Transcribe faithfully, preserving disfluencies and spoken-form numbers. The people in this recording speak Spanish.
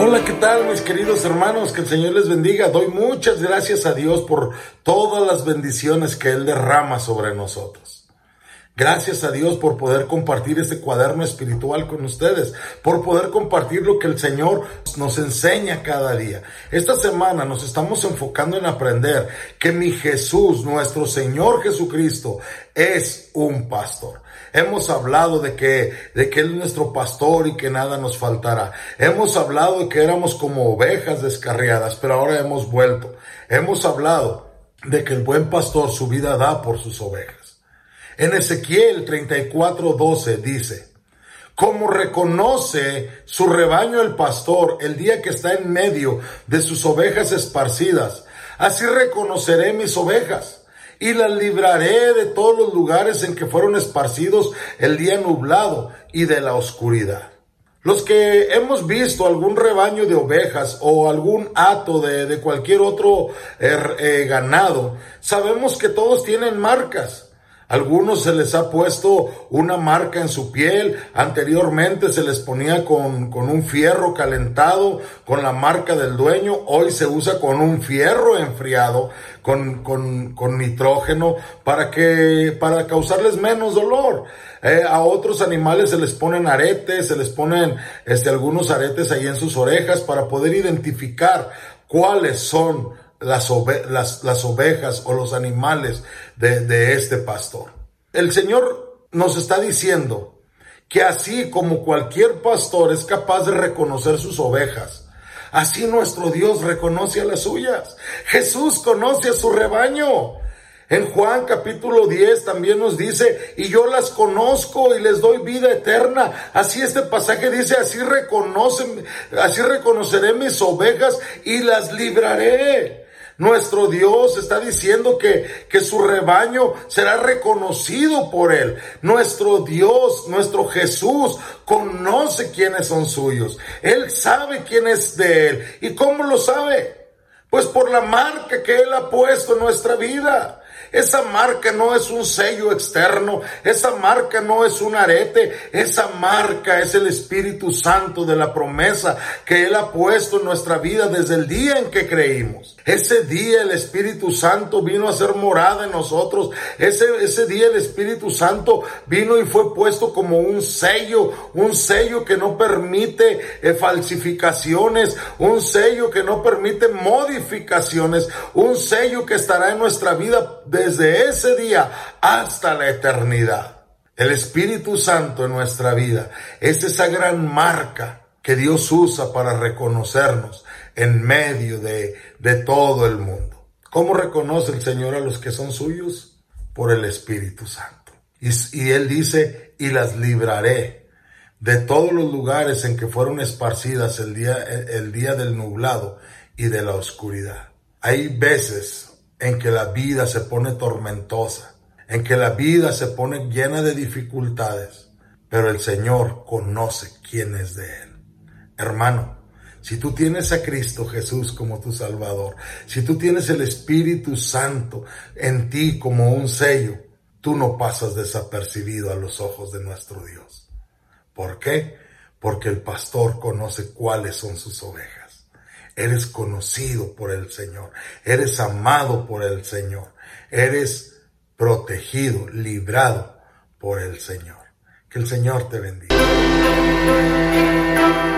Hola, ¿qué tal, mis queridos hermanos? Que el Señor les bendiga. Doy muchas gracias a Dios por todas las bendiciones que Él derrama sobre nosotros. Gracias a Dios por poder compartir este cuaderno espiritual con ustedes, por poder compartir lo que el Señor nos enseña cada día. Esta semana nos estamos enfocando en aprender que mi Jesús, nuestro Señor Jesucristo, es un pastor. Hemos hablado de que, de que Él es nuestro pastor y que nada nos faltará. Hemos hablado de que éramos como ovejas descarriadas, pero ahora hemos vuelto. Hemos hablado de que el buen pastor su vida da por sus ovejas. En Ezequiel treinta y cuatro doce dice: como reconoce su rebaño el pastor el día que está en medio de sus ovejas esparcidas, así reconoceré mis ovejas y las libraré de todos los lugares en que fueron esparcidos el día nublado y de la oscuridad. Los que hemos visto algún rebaño de ovejas o algún hato de, de cualquier otro eh, eh, ganado, sabemos que todos tienen marcas. Algunos se les ha puesto una marca en su piel, anteriormente se les ponía con, con un fierro calentado, con la marca del dueño, hoy se usa con un fierro enfriado, con, con, con nitrógeno, para que, para causarles menos dolor. Eh, a otros animales se les ponen aretes, se les ponen, este, algunos aretes ahí en sus orejas para poder identificar cuáles son Las, ove las, las ovejas o los animales de, de este pastor. El Señor nos está diciendo que así como cualquier pastor es capaz de reconocer sus ovejas, así nuestro Dios reconoce a las suyas. Jesús conoce a su rebaño. En Juan capítulo diez también nos dice: y yo las conozco y les doy vida eterna. Así este pasaje dice: así reconocen, así reconoceré mis ovejas y las libraré. Nuestro Dios está diciendo que, que su rebaño será reconocido por Él. Nuestro Dios, nuestro Jesús, conoce quiénes son suyos. Él sabe quién es de Él. ¿Y cómo lo sabe? Pues por la marca que Él ha puesto en nuestra vida. Esa marca no es un sello externo, esa marca no es un arete, esa marca es el Espíritu Santo de la promesa que Él ha puesto en nuestra vida desde el día en que creímos. Ese día el Espíritu Santo vino a ser morada en nosotros, ese, ese día el Espíritu Santo vino y fue puesto como un sello, un sello que no permite eh, falsificaciones, un sello que no permite modificaciones, un sello que estará en nuestra vida de desde ese día hasta la eternidad. El Espíritu Santo en nuestra vida es esa gran marca que Dios usa para reconocernos en medio de, de todo el mundo. ¿Cómo reconoce el Señor a los que son suyos? Por el Espíritu Santo. Y, y Él dice: y las libraré de todos los lugares en que fueron esparcidas el día, el día del nublado y de la oscuridad. Hay veces en que la vida se pone tormentosa, en que la vida se pone llena de dificultades, pero el Señor conoce quién es de Él. Hermano, si tú tienes a Cristo Jesús como tu Salvador, si tú tienes el Espíritu Santo en ti como un sello, tú no pasas desapercibido a los ojos de nuestro Dios. ¿Por qué? Porque el pastor conoce cuáles son sus ovejas. Eres conocido por el Señor, eres amado por el Señor, eres protegido, librado por el Señor. Que el Señor te bendiga.